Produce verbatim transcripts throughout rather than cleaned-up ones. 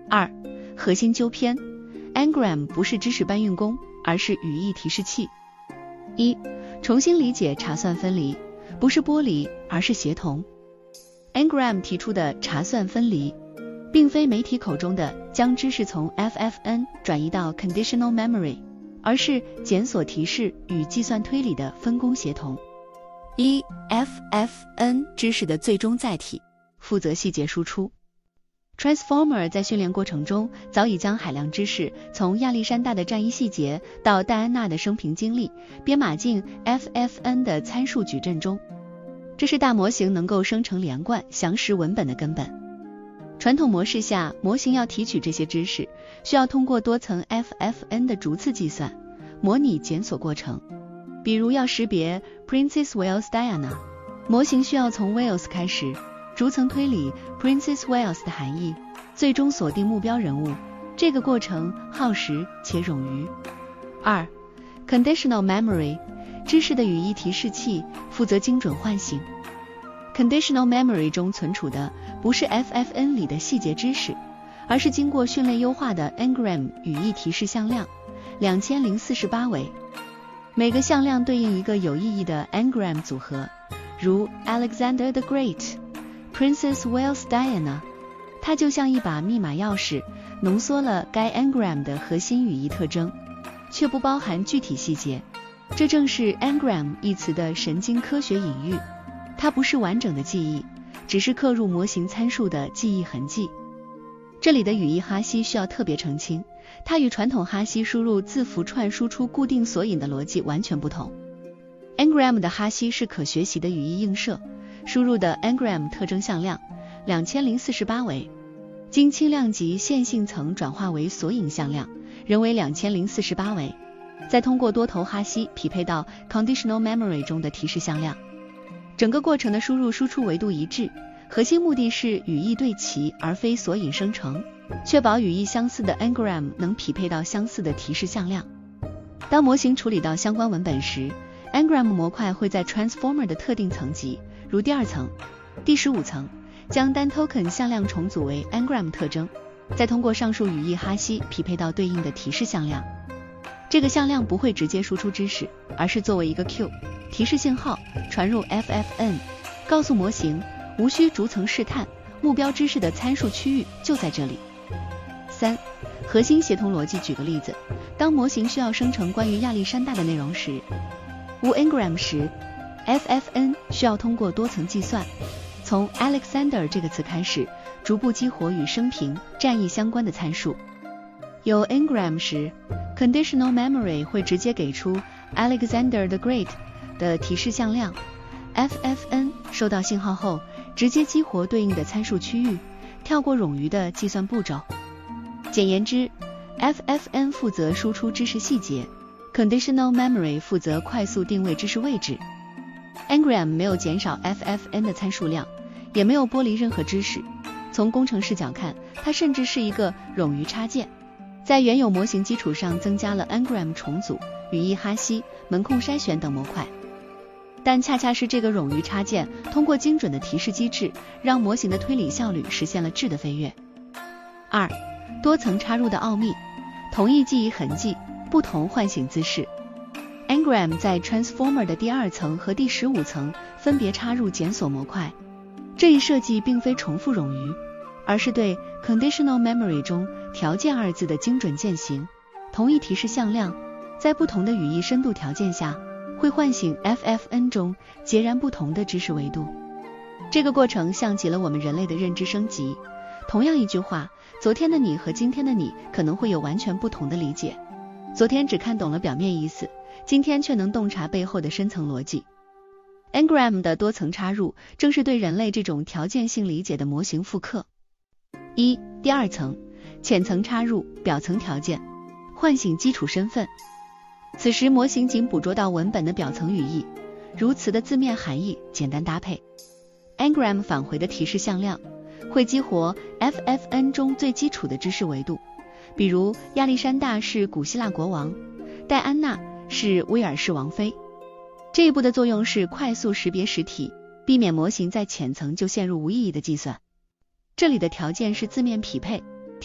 二、核心纠偏 Ngram 不是知识搬运工，而是语义提示器。一、重新理解查算分离，不是剥离，而是协同。Ngram 提出的查算分离，并非媒体口中的将知识从 F F N 转移到 conditional memory， 而是检索提示与计算推理的分工协同。一、F F N 知识的最终载体，负责细节输出。Transformer 在训练过程中早已将海量知识从亚历山大的战役细节到戴安娜的生平经历编码进 F F N 的参数矩阵中，这是大模型能够生成连贯详实文本的根本。传统模式下，模型要提取这些知识，需要通过多层 F F N 的逐次计算，模拟检索过程。比如要识别 Princess Wales Diana， 模型需要从 Wales 开始，逐层推理 Princess Wales 的含义，最终锁定目标人物。这个过程耗时且冗余。二、Conditional Memory， 知识的语义提示器，负责精准唤醒。Conditional Memory 中存储的不是 F F N 里的细节知识，而是经过训练优化的 Ngram 语义提示向量，两千零四十八维。每个向量对应一个有意义的 Ngram 组合，如 Alexander the Great、Princess Wales Diana， 它就像一把密码钥匙，浓缩了该 Ngram 的核心语义特征，却不包含具体细节。这正是 Ngram 一词的神经科学隐喻，它不是完整的记忆，只是刻入模型参数的记忆痕迹。这里的语义哈希需要特别澄清，它与传统哈希输入字符串输出固定索引的逻辑完全不同。Ngram 的哈希是可学习的语义映射，输入的 Ngram 特征向量两千零四十八维，经轻量级线性层转化为索引向量，仍为两千零四十八维，再通过多头哈希匹配到 conditional memory 中的提示向量。整个过程的输入输出维度一致，核心目的是语义对齐而非索引生成，确保语义相似的 Ngram 能匹配到相似的提示向量。当模型处理到相关文本时， Ngram 模块会在 Transformer 的特定层级，如第二层、第十五层，将单 token 向量重组为 Ngram 特征，再通过上述语义哈希匹配到对应的提示向量。这个向量不会直接输出知识，而是作为一个 Q 提示信号传入 F F N， 告诉模型无需逐层试探，目标知识的参数区域就在这里。三、核心协同逻辑。举个例子，当模型需要生成关于亚历山大的内容时，无 Ngram 时， F F N 需要通过多层计算，从 Alexander 这个词开始，逐步激活与生平、战役相关的参数。有 Ngram 时， Conditional Memory 会直接给出 Alexander the Great 的提示向量， F F N 收到信号后，直接激活对应的参数区域，跳过冗余的计算步骤。简言之， F F N 负责输出知识细节， Conditional Memory 负责快速定位知识位置。 Ngram 没有减少 F F N 的参数量，也没有剥离任何知识，从工程视角看，它甚至是一个冗余插件，在原有模型基础上增加了 Ngram 重组、语义哈希、门控筛选等模块。但恰恰是这个冗余插件，通过精准的提示机制，让模型的推理效率实现了质的飞跃。二、多层插入的奥秘，同一记忆痕迹，不同唤醒姿势。Ngram 在 Transformer 的第二层和第十五层分别插入检索模块，这一设计并非重复冗余，而是对 Conditional Memory 中条件二字的精准践行。同一提示向量，在不同的语义深度条件下，会唤醒 F F N 中截然不同的知识维度。这个过程像极了我们人类的认知升级。同样一句话，昨天的你和今天的你可能会有完全不同的理解。昨天只看懂了表面意思，今天却能洞察背后的深层逻辑。Ngram 的多层插入，正是对人类这种条件性理解的模型复刻。一、第二层，浅层插入，表层条件，唤醒基础身份。此时模型仅捕捉到文本的表层语义，如词的字面含义，简单搭配。Ngram 返回的提示向量会激活 F F N 中最基础的知识维度，比如亚历山大是古希腊国王，戴安娜是威尔士王妃。这一步的作用是快速识别实体，避免模型在浅层就陷入无意义的计算。这里的条件是字面匹配，提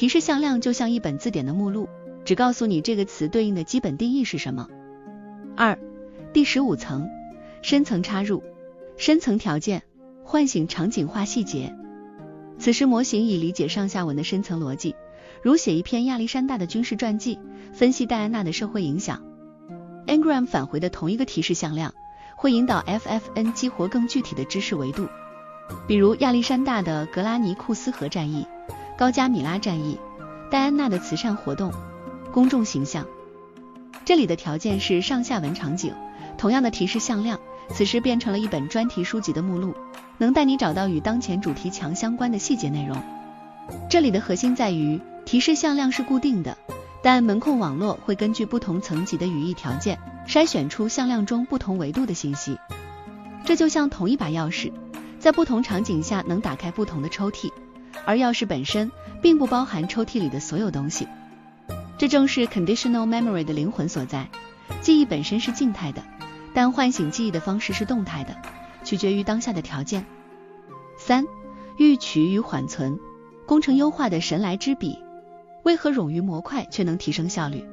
提示向量就像一本字典的目录，只告诉你这个词对应的基本定义是什么。二、第十五层，深层插入，深层条件，唤醒场景化细节。此时模型已理解上下文的深层逻辑，如写一篇亚历山大的军事传记，分析戴安娜的社会影响。Ngram 返回的同一个提示向量，会引导 F F N 激活更具体的知识维度，比如亚历山大的格拉尼库斯河战役、高加米拉战役、戴安娜的慈善活动、公众形象。这里的条件是上下文场景，同样的提示向量，此时变成了一本专题书籍的目录，能带你找到与当前主题强相关的细节内容。这里的核心在于，提示向量是固定的，但门控网络会根据不同层级的语义条件，筛选出向量中不同维度的信息。这就像同一把钥匙，在不同场景下能打开不同的抽屉，而钥匙本身并不包含抽屉里的所有东西。这正是 conditional memory 的灵魂所在。记忆本身是静态的，但唤醒记忆的方式是动态的，取决于当下的条件。三、预取与缓存，工程优化的神来之笔。为何冗余模块却能提升效率？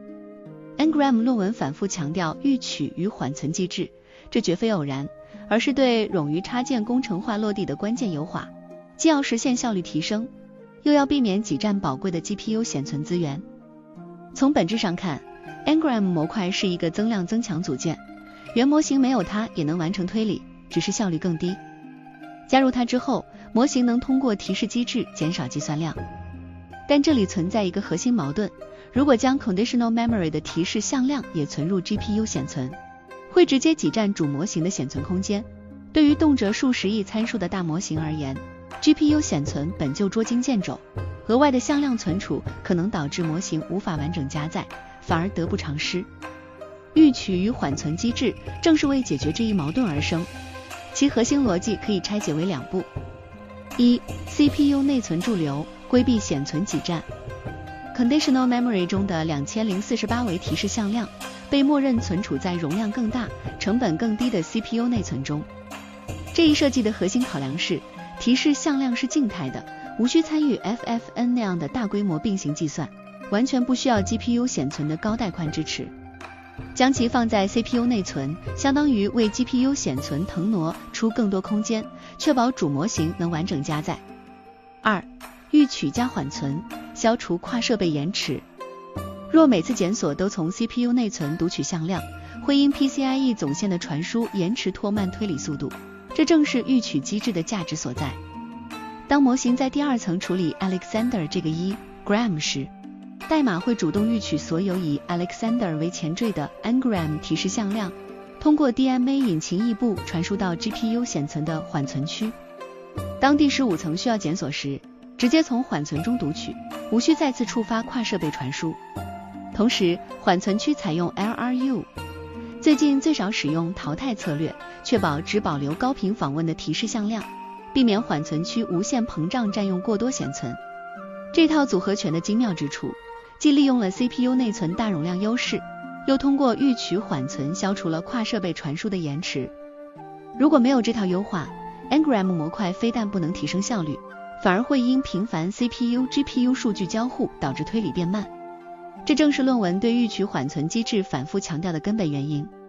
Ngram 论文反复强调预取与缓存机制，这绝非偶然，而是对冗余插件工程化落地的关键优化，既要实现效率提升，又要避免挤占宝贵的 G P U 显存资源。从本质上看， Ngram 模块是一个增量增强组件，原模型没有它也能完成推理，只是效率更低。加入它之后，模型能通过提示机制减少计算量。但这里存在一个核心矛盾，如果将 conditional memory 的提示向量也存入 G P U 显存，会直接挤占主模型的显存空间。对于动辄数十亿参数的大模型而言， G P U 显存本就捉襟见肘，额外的向量存储可能导致模型无法完整加载，反而得不偿失。预取与缓存机制正是为解决这一矛盾而生，其核心逻辑可以拆解为两步。一、C P U 内存驻留，规避显存挤占。Conditional memory 中的两千零四十八维提示向量被默认存储在容量更大、成本更低的 C P U 内存中。这一设计的核心考量是，提示向量是静态的，无需参与 F F N 那样的大规模并行计算，完全不需要 G P U 显存的高带宽支持。将其放在 C P U 内存，相当于为 G P U 显存腾挪出更多空间，确保主模型能完整加载。二、预取加缓存，消除跨设备延迟。若每次检索都从 C P U 内存读取向量，会因 P C I E 总线的传输延迟拖慢推理速度，这正是预取机制的价值所在。当模型在第二层处理 Alexander 这个一 gram 时，代码会主动预取所有以 Alexander 为前缀的 Ngram 提示向量，通过 D M A 引擎异步传输到 G P U 显存的缓存区。当第十五层需要检索时，直接从缓存中读取，无需再次触发跨设备传输。同时，缓存区采用 L R U， 最近最少使用淘汰策略，确保只保留高频访问的提示向量，避免缓存区无限膨胀占用过多显存。这套组合拳的精妙之处，既利用了 C P U 内存大容量优势，又通过预取缓存消除了跨设备传输的延迟。如果没有这套优化， Ngram 模块非但不能提升效率，反而会因频繁 C P U、G P U 数据交互导致推理变慢。这正是论文对预取缓存机制反复强调的根本原因。